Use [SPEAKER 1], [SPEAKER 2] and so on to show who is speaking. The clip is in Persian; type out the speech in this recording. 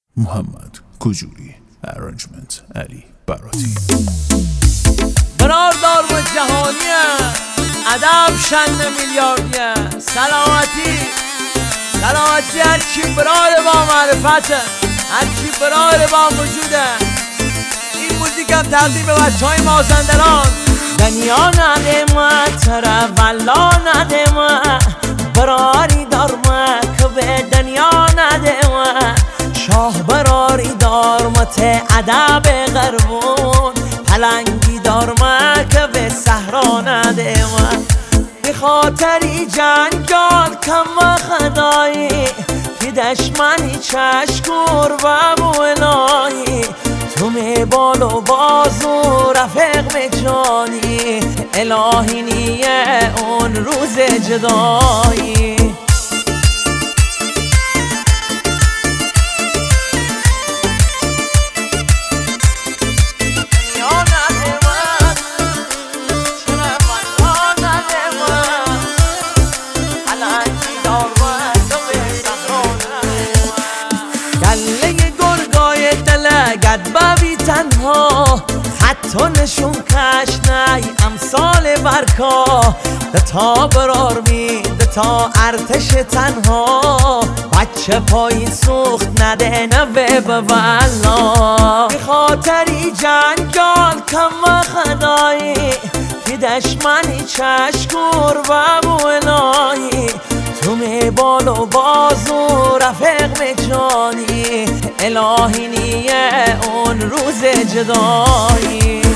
[SPEAKER 1] محمد کجوری، ارنجمنت علی براتی.
[SPEAKER 2] برار دارم جهانیه، ادب شن میلیاردیه. سلامتی هرچی برار با معرفته، هرچی برار با وجوده. این موزیکم تقدیم به بچهای مازندران. دنیا ندمه تره ولا ندمه، براری دارمه که به دنیا ندمه. شاه براری دارمه ته ادب غربون، پلنگی دارمه که به صحرا ندمه. به خاطری جنگال کم خدایی، که دشمنی چشکور و بولایی. تو می بال و بازو رفیق می جانی، الهی نیه اون روز جدایی. گد ببی تنها خط و نشون کش نی امثال برکا. دتا برار بی دتا ارتش تنها، بچه پایی سوخت نده نوه ببلا. به خاطری جنگال کم خدایی، که دشمنی چشکور و بولایی. تو می بال و بازو رفیق می جانی، الهی نیه اون روز جدایی.